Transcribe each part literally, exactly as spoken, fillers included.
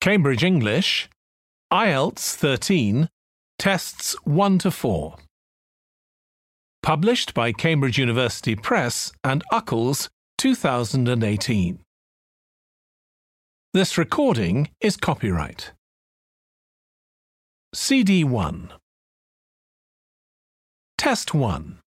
Cambridge English, I E L T S thirteen, Tests one to four. Published by Cambridge University Press and Uckells, two thousand eighteen. This recording is copyright. C D one. Test one.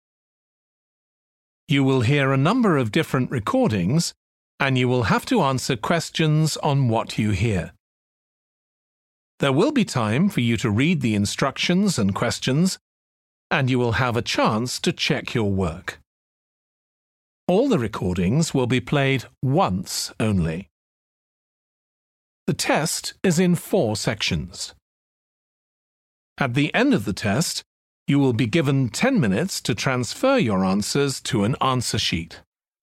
You will hear a number of different recordings, and you will have to answer questions on what you hear. There will be time for you to read the instructions and questions, and you will have a chance to check your work. All the recordings will be played once only. The test is in four sections. At the end of the test, you will be given ten minutes to transfer your answers to an answer sheet.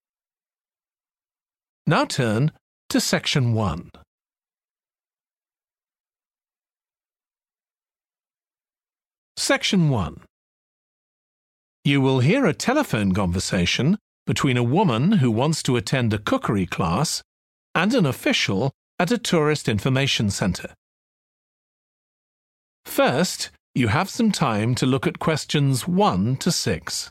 Now turn to Section one. Section one. You will hear a telephone conversation between a woman who wants to attend a cookery class and an official at a tourist information centre. First, you have some time to look at questions one to six.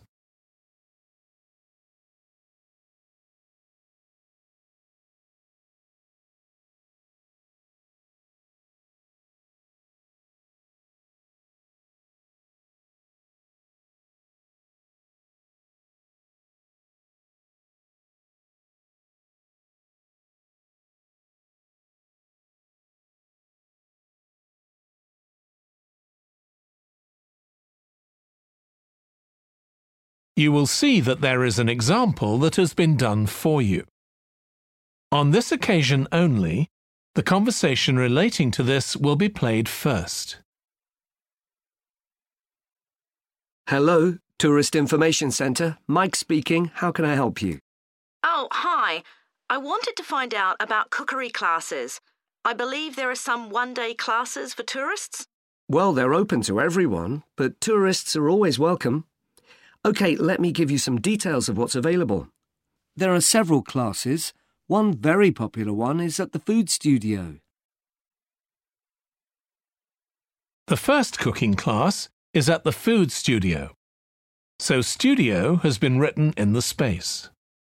You will see that there is an example that has been done for you. On this occasion only, the conversation relating to this will be played first. Hello, Tourist Information Centre. Mike speaking. How can I help you? Oh, hi. I wanted to find out about cookery classes. I believe there are some one-day classes for tourists. Well, they're open to everyone, but tourists are always welcome. OK, let me give you some details of what's available. There are several classes. One very popular one is at the Food Studio. The first cooking class is at the Food Studio, so studio has been written in the space.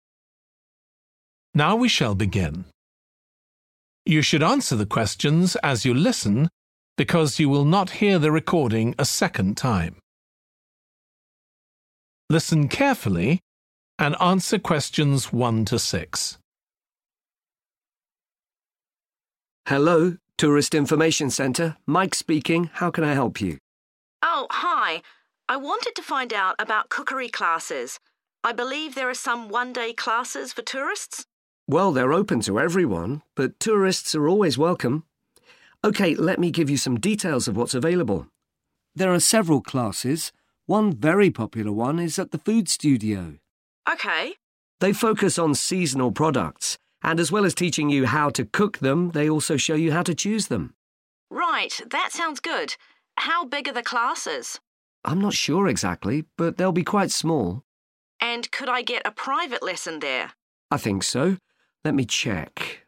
Now we shall begin. You should answer the questions as you listen because you will not hear the recording a second time. Listen carefully and answer questions one to six. Hello, Tourist Information Centre. Mike speaking. How can I help you? Oh, hi. I wanted to find out about cookery classes. I believe there are some one-day classes for tourists. Well, they're open to everyone, but tourists are always welcome. OK, let me give you some details of what's available. There are several classes. One very popular one is at the Food Studio. OK. They focus on seasonal products, and as well as teaching you how to cook them, they also show you how to choose them. Right, that sounds good. How big are the classes? I'm not sure exactly, but they'll be quite small. And could I get a private lesson there? I think so. Let me check.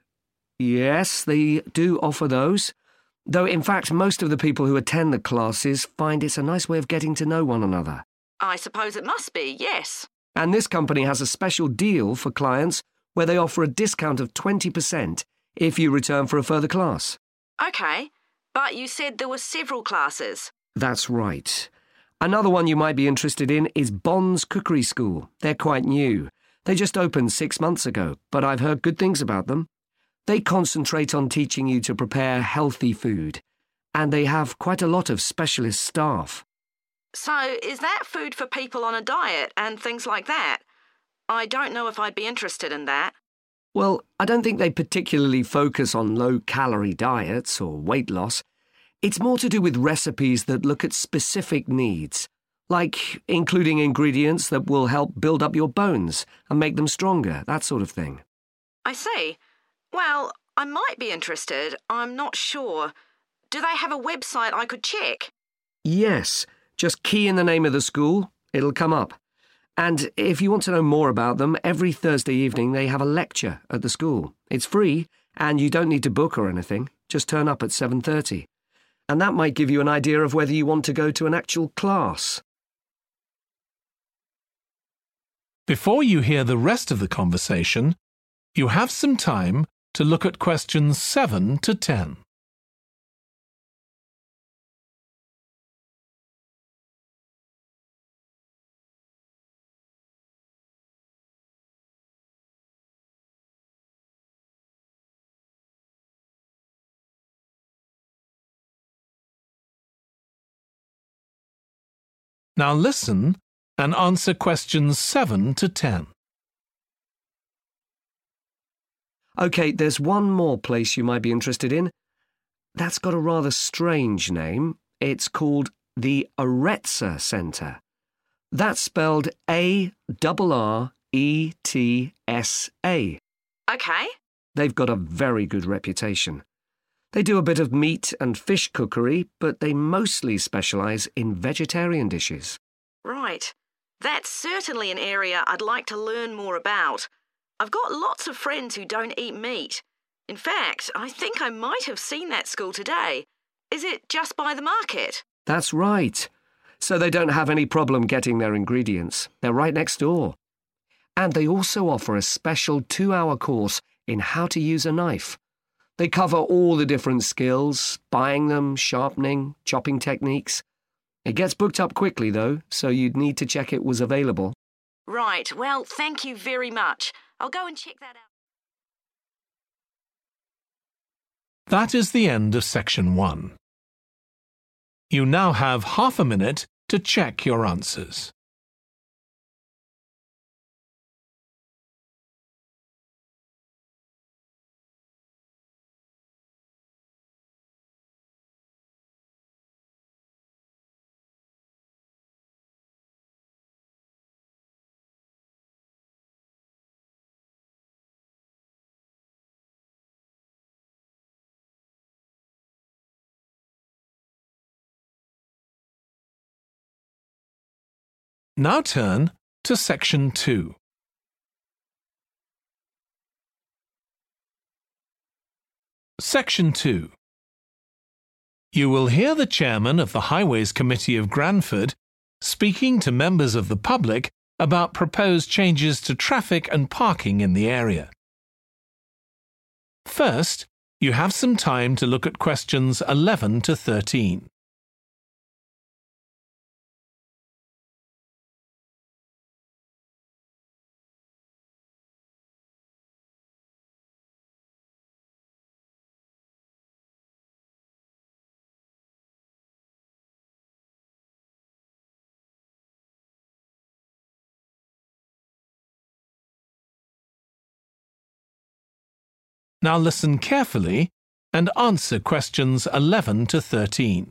Yes, they do offer those. Though, in fact, most of the people who attend the classes find it's a nice way of getting to know one another. I suppose it must be, yes. And this company has a special deal for clients where they offer a discount of twenty percent if you return for a further class. OK, but you said there were several classes. That's right. Another one you might be interested in is Bond's Cookery School. They're quite new. They just opened six months ago, but I've heard good things about them. They concentrate on teaching you to prepare healthy food, and they have quite a lot of specialist staff. So, is that food for people on a diet and things like that? I don't know if I'd be interested in that. Well, I don't think they particularly focus on low-calorie diets or weight loss. It's more to do with recipes that look at specific needs, like including ingredients that will help build up your bones and make them stronger, that sort of thing. I see. Well, I might be interested. I'm not sure. Do they have a website I could check? Yes. Just key in the name of the school. It'll come up. And if you want to know more about them, every Thursday evening they have a lecture at the school. It's free, and you don't need to book or anything. Just turn up at seven thirty. And that might give you an idea of whether you want to go to an actual class. Before you hear the rest of the conversation, you have some time to look at questions seven to ten. Now listen and answer questions seven to ten. OK, there's one more place you might be interested in. That's got a rather strange name. It's called the Aretsa Centre. That's spelled A R R E T S A. OK. They've got a very good reputation. They do a bit of meat and fish cookery, but they mostly specialise in vegetarian dishes. Right. That's certainly an area I'd like to learn more about. I've got lots of friends who don't eat meat. In fact, I think I might have seen that school today. Is it just by the market? That's right. So they don't have any problem getting their ingredients. They're right next door. And they also offer a special two-hour course in how to use a knife. They cover all the different skills, buying them, sharpening, chopping techniques. It gets booked up quickly, though, so you'd need to check it was available. Right. Well, thank you very much. I'll go and check that out. That is the end of section one. You now have half a minute to check your answers. Now turn to section two. Section two. You will hear the chairman of the Highways Committee of Granford speaking to members of the public about proposed changes to traffic and parking in the area. First, you have some time to look at questions eleven to thirteen. Now listen carefully and answer questions eleven to thirteen.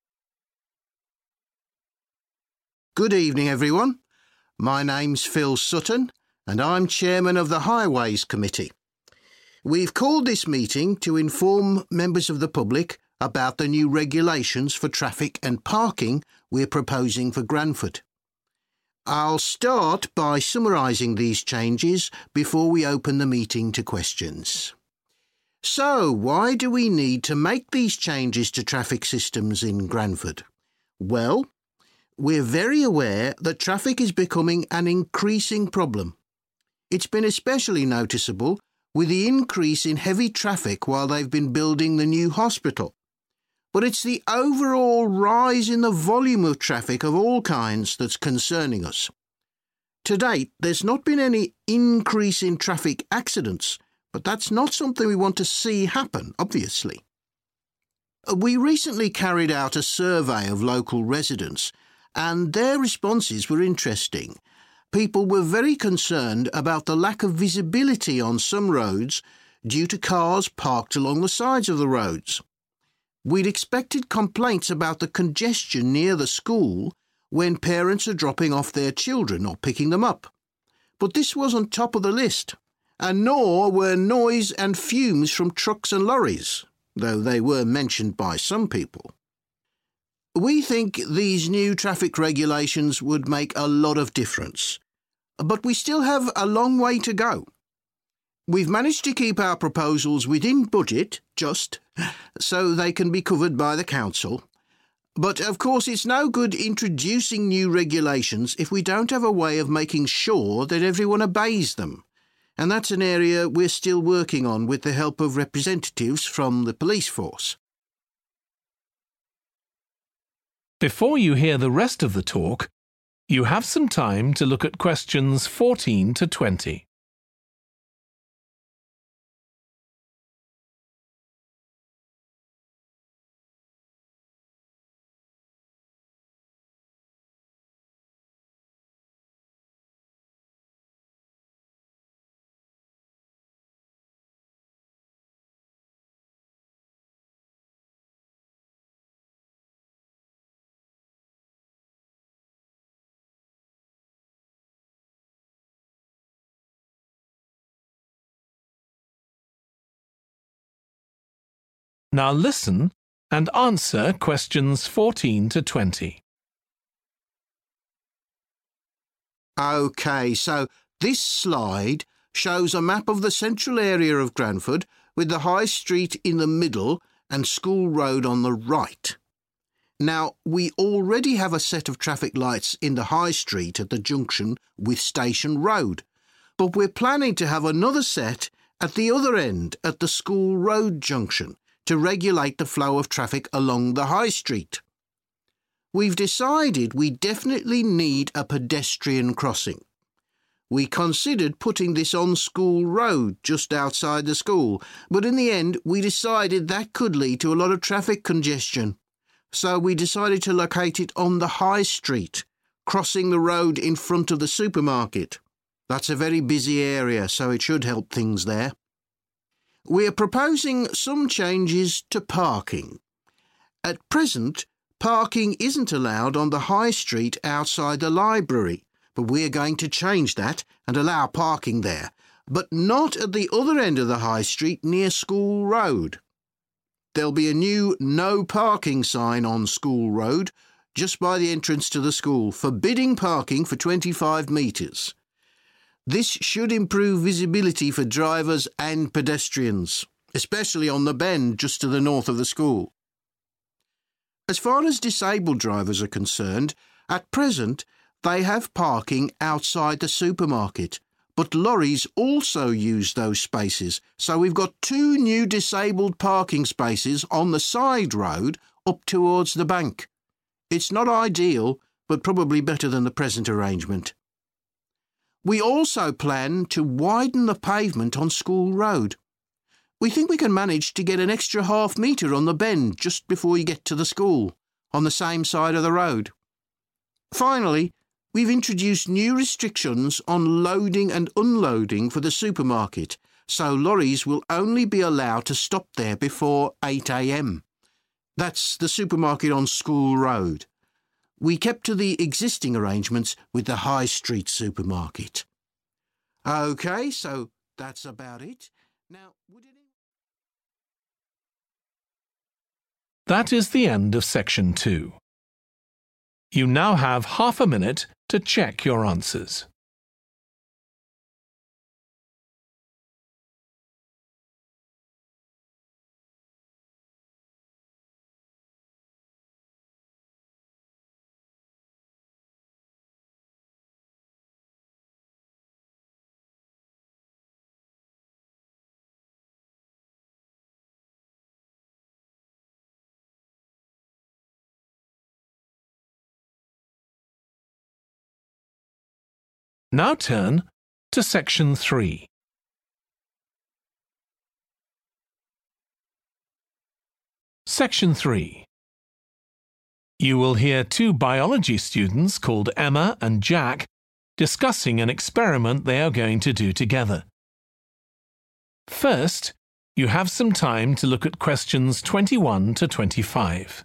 Good evening, everyone. My name's Phil Sutton, and I'm chairman of the Highways Committee. We've called this meeting to inform members of the public about the new regulations for traffic and parking we're proposing for Granford. I'll start by summarising these changes before we open the meeting to questions. So, why do we need to make these changes to traffic systems in Granford? Well, we're very aware that traffic is becoming an increasing problem. It's been especially noticeable with the increase in heavy traffic while they've been building the new hospital. But it's the overall rise in the volume of traffic of all kinds that's concerning us. To date, there's not been any increase in traffic accidents, but that's not something we want to see happen, obviously. We recently carried out a survey of local residents, and their responses were interesting. People were very concerned about the lack of visibility on some roads due to cars parked along the sides of the roads. We'd expected complaints about the congestion near the school when parents are dropping off their children or picking them up. But this wasn't top of the list, and nor were noise and fumes from trucks and lorries, though they were mentioned by some people. We think these new traffic regulations would make a lot of difference, but we still have a long way to go. We've managed to keep our proposals within budget, just, so they can be covered by the council. But, of course, it's no good introducing new regulations if we don't have a way of making sure that everyone obeys them. And that's an area we're still working on with the help of representatives from the police force. Before you hear the rest of the talk, you have some time to look at questions fourteen to twenty. Now listen and answer questions fourteen to twenty. OK, so this slide shows a map of the central area of Granford with the High Street in the middle and School Road on the right. Now, we already have a set of traffic lights in the High Street at the junction with Station Road, but we're planning to have another set at the other end at the School Road junction to regulate the flow of traffic along the High Street. We've decided we definitely need a pedestrian crossing. We considered putting this on School Road just outside the school, but in the end we decided that could lead to a lot of traffic congestion. So we decided to locate it on the High Street, crossing the road in front of the supermarket. That's a very busy area, so it should help things there. We're proposing some changes to parking. At present, parking isn't allowed on the High Street outside the library, but we're going to change that and allow parking there, but not at the other end of the High Street near School Road. There'll be a new no parking sign on School Road just by the entrance to the school, forbidding parking for twenty-five metres. This should improve visibility for drivers and pedestrians, especially on the bend just to the north of the school. As far as disabled drivers are concerned, at present they have parking outside the supermarket, but lorries also use those spaces, so we've got two new disabled parking spaces on the side road up towards the bank. It's not ideal, but probably better than the present arrangement. We also plan to widen the pavement on School Road. We think we can manage to get an extra half metre on the bend just before you get to the school, on the same side of the road. Finally, we've introduced new restrictions on loading and unloading for the supermarket, so lorries will only be allowed to stop there before eight a m. That's the supermarket on School Road. We kept to the existing arrangements with the High Street supermarket. OK, so that's about it. Now, would it... That is the end of section two. You now have half a minute to check your answers. Now turn to section three. Section three. You will hear two biology students called Emma and Jack discussing an experiment they are going to do together. First, you have some time to look at questions twenty-one to twenty-five.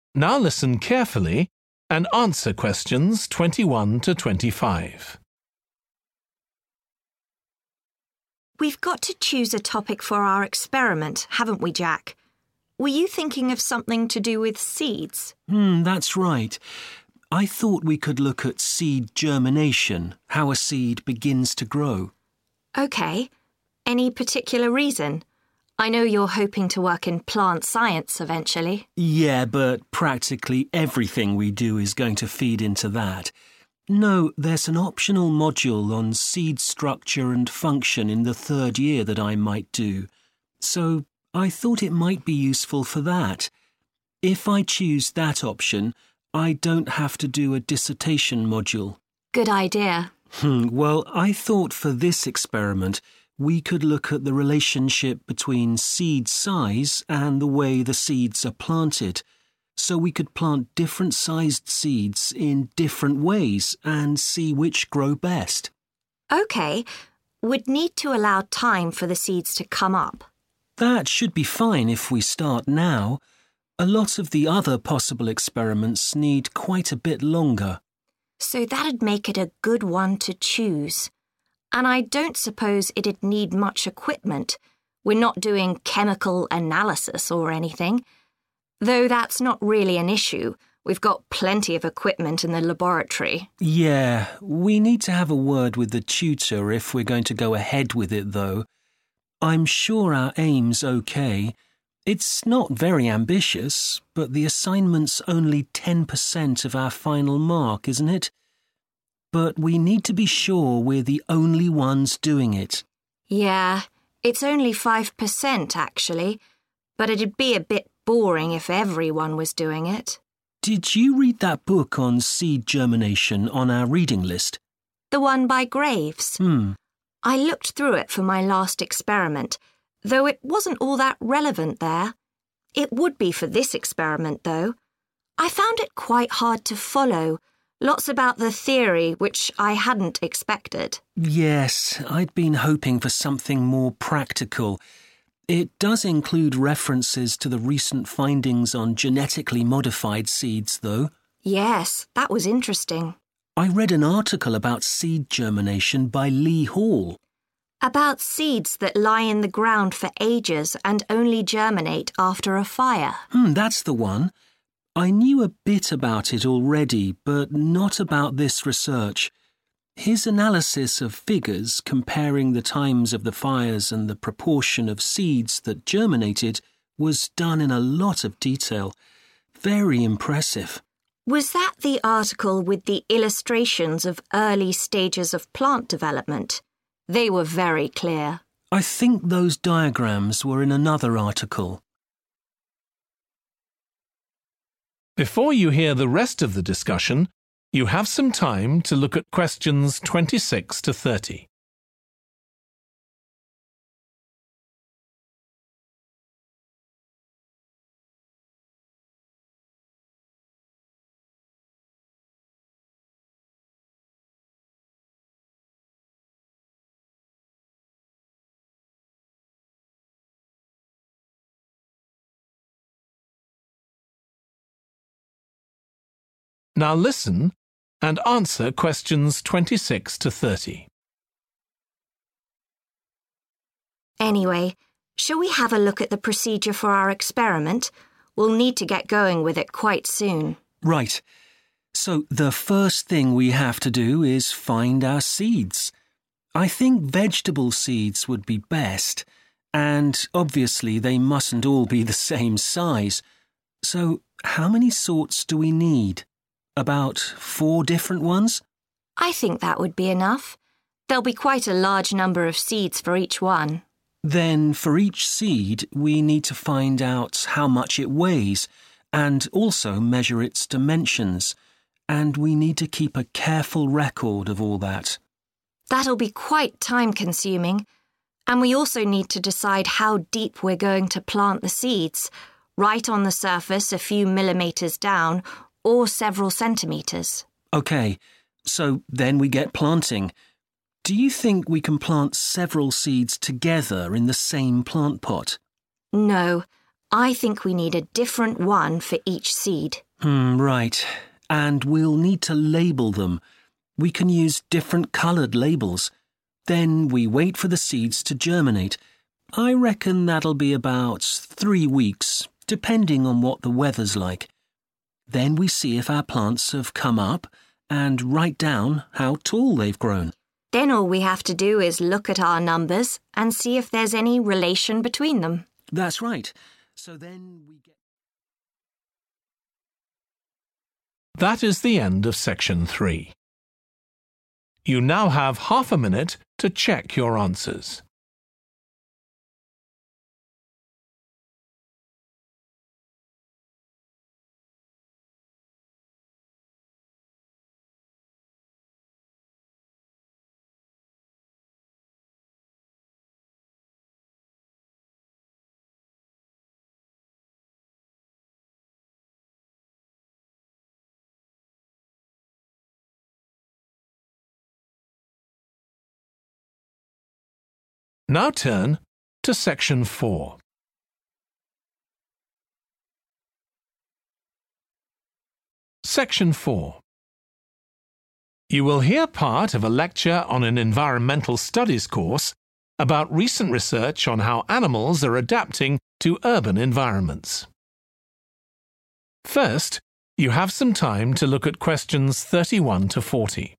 Now listen carefully and answer questions twenty-one to twenty-five. We've got to choose a topic for our experiment, haven't we, Jack? Were you thinking of something to do with seeds? Hmm, that's right. I thought we could look at seed germination, how a seed begins to grow. OK. Any particular reason? I know you're hoping to work in plant science eventually. Yeah, but practically everything we do is going to feed into that. No, there's an optional module on seed structure and function in the third year that I might do. So I thought it might be useful for that. If I choose that option, I don't have to do a dissertation module. Good idea. Hmm, well, I thought for this experiment we could look at the relationship between seed size and the way the seeds are planted. So we could plant different sized seeds in different ways and see which grow best. OK. We'd need to allow time for the seeds to come up. That should be fine if we start now. A lot of the other possible experiments need quite a bit longer. So that'd make it a good one to choose. And I don't suppose it'd need much equipment. We're not doing chemical analysis or anything. Though that's not really an issue. We've got plenty of equipment in the laboratory. Yeah, we need to have a word with the tutor if we're going to go ahead with it, though. I'm sure our aim's okay. It's not very ambitious, but the assignment's only ten percent of our final mark, isn't it? But we need to be sure we're the only ones doing it. Yeah, it's only five percent actually, but it'd be a bit boring if everyone was doing it. Did you read that book on seed germination on our reading list? The one by Graves? Hmm. I looked through it for my last experiment, though it wasn't all that relevant there. It would be for this experiment, though. I found it quite hard to follow. Lots about the theory, which I hadn't expected. Yes, I'd been hoping for something more practical. It does include references to the recent findings on genetically modified seeds, though. Yes, that was interesting. I read an article about seed germination by Lee Hall. About seeds that lie in the ground for ages and only germinate after a fire. Hmm, that's the one. I knew a bit about it already, but not about this research. His analysis of figures comparing the times of the fires and the proportion of seeds that germinated was done in a lot of detail. Very impressive. Was that the article with the illustrations of early stages of plant development? They were very clear. I think those diagrams were in another article. Before you hear the rest of the discussion, you have some time to look at questions twenty-six to thirty. Now listen and answer questions twenty-six to thirty. Anyway, shall we have a look at the procedure for our experiment? We'll need to get going with it quite soon. Right. So the first thing we have to do is find our seeds. I think vegetable seeds would be best, and obviously they mustn't all be the same size. So how many sorts do we need? About four different ones? I think that would be enough. There'll be quite a large number of seeds for each one. Then for each seed, we need to find out how much it weighs and also measure its dimensions. And we need to keep a careful record of all that. That'll be quite time-consuming. And we also need to decide how deep we're going to plant the seeds. Right on the surface, a few millimetres down, or several centimetres. OK, so then we get planting. Do you think we can plant several seeds together in the same plant pot? No, I think we need a different one for each seed. Hmm, right. And we'll need to label them. We can use different coloured labels. Then we wait for the seeds to germinate. I reckon that'll be about three weeks, depending on what the weather's like. Then we see if our plants have come up and write down how tall they've grown. Then all we have to do is look at our numbers and see if there's any relation between them. That's right. So then we get... That is the end of section three. You now have half a minute to check your answers. Now turn to section four. Section four. You will hear part of a lecture on an environmental studies course about recent research on how animals are adapting to urban environments. First, you have some time to look at questions thirty-one to forty.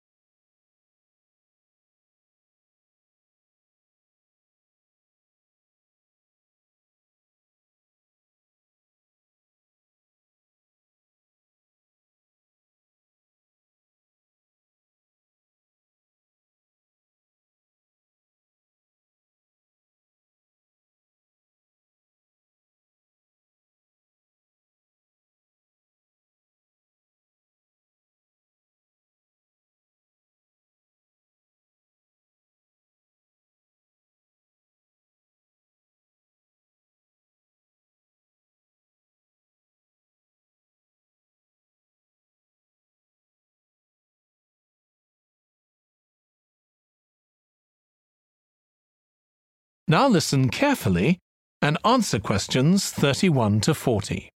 Now listen carefully and answer questions thirty-one to forty.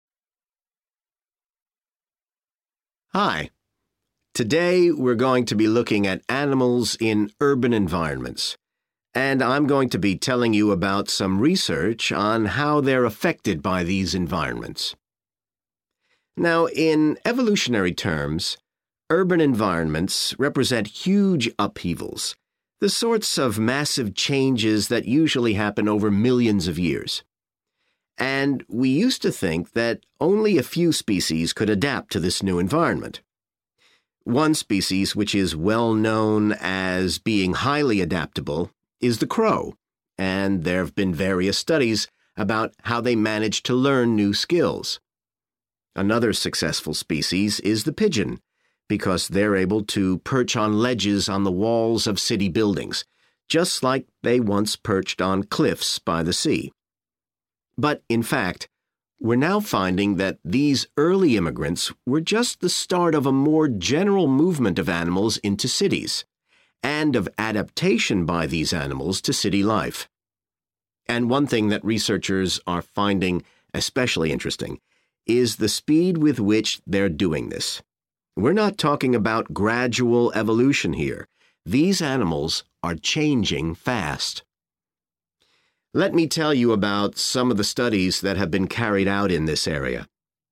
Hi. Today we're going to be looking at animals in urban environments, and I'm going to be telling you about some research on how they're affected by these environments. Now, in evolutionary terms, urban environments represent huge upheavals, the sorts of massive changes that usually happen over millions of years. And we used to think that only a few species could adapt to this new environment. One species which is well known as being highly adaptable is the crow, and there have been various studies about how they manage to learn new skills. Another successful species is the pigeon, because they're able to perch on ledges on the walls of city buildings, just like they once perched on cliffs by the sea. But, in fact, we're now finding that these early immigrants were just the start of a more general movement of animals into cities, and of adaptation by these animals to city life. And one thing that researchers are finding especially interesting is the speed with which they're doing this. We're not talking about gradual evolution here. These animals are changing fast. Let me tell you about some of the studies that have been carried out in this area.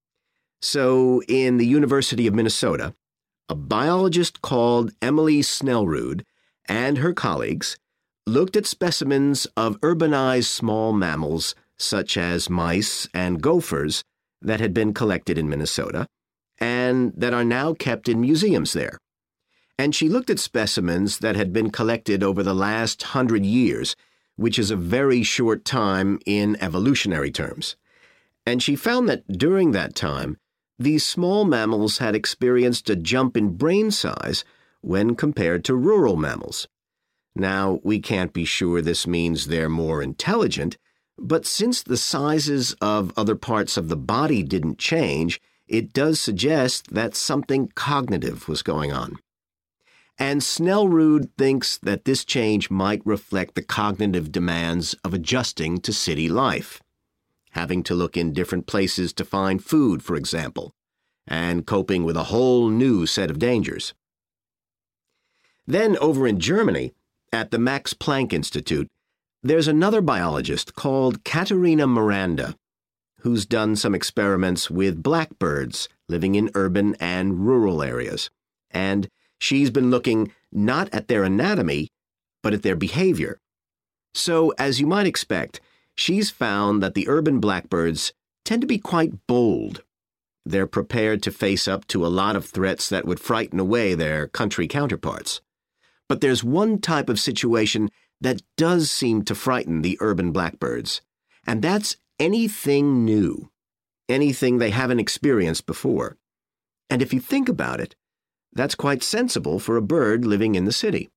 So, in the University of Minnesota, a biologist called Emily Snellrud and her colleagues looked at specimens of urbanized small mammals such as mice and gophers that had been collected in Minnesota and that are now kept in museums there. And she looked at specimens that had been collected over the last hundred years, which is a very short time in evolutionary terms. And she found that during that time, these small mammals had experienced a jump in brain size when compared to rural mammals. Now, we can't be sure this means they're more intelligent, but since the sizes of other parts of the body didn't change, it does suggest that something cognitive was going on. And Snellrud thinks that this change might reflect the cognitive demands of adjusting to city life. having to look in different places to find food, for example, and coping with a whole new set of dangers. Then over in Germany, at the Max Planck Institute, there's another biologist called Katharina Miranda, who's done some experiments with blackbirds living in urban and rural areas. And she's been looking not at their anatomy, but at their behavior. So, as you might expect, she's found that the urban blackbirds tend to be quite bold. They're prepared to face up to a lot of threats that would frighten away their country counterparts. But there's one type of situation that does seem to frighten the urban blackbirds, and that's anything new, anything they haven't experienced before. And if you think about it, that's quite sensible for a bird living in the city.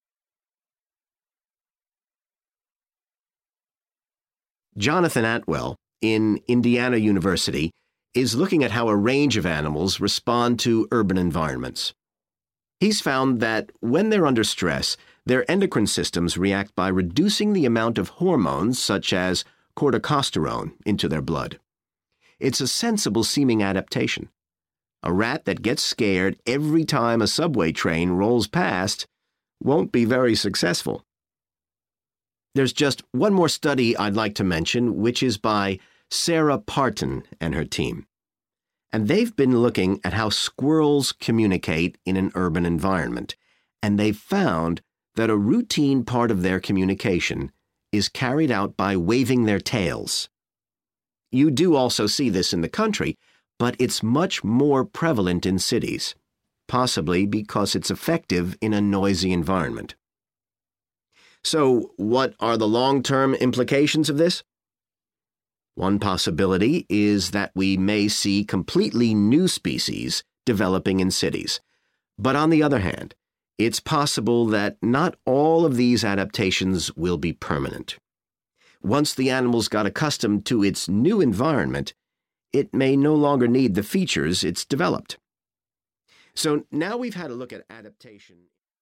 Jonathan Atwell, in Indiana University, is looking at how a range of animals respond to urban environments. He's found that when they're under stress, their endocrine systems react by reducing the amount of hormones such as corticosterone into their blood. It's a sensible-seeming adaptation. A rat that gets scared every time a subway train rolls past won't be very successful. There's just one more study I'd like to mention, which is by Sarah Parton and her team. And they've been looking at how squirrels communicate in an urban environment, and they've found that a routine part of their communication is carried out by waving their tails. You do also see this in the country, but it's much more prevalent in cities, possibly because it's effective in a noisy environment. So, what are the long-term implications of this? One possibility is that we may see completely new species developing in cities. But on the other hand, it's possible that not all of these adaptations will be permanent. Once the animal's got accustomed to its new environment, it may no longer need the features it's developed. So now we've had a look at adaptation.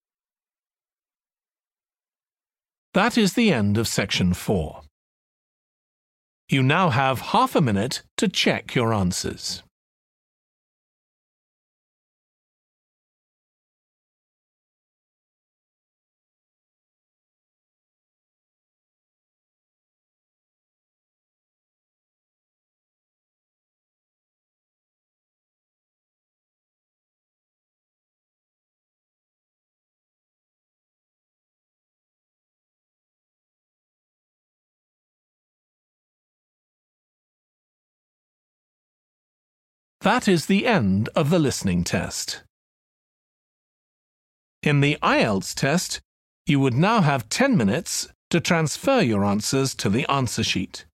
That is the end of section four. You now have half a minute to check your answers. That is the end of the listening test. In the I E L T S test, you would now have ten minutes to transfer your answers to the answer sheet.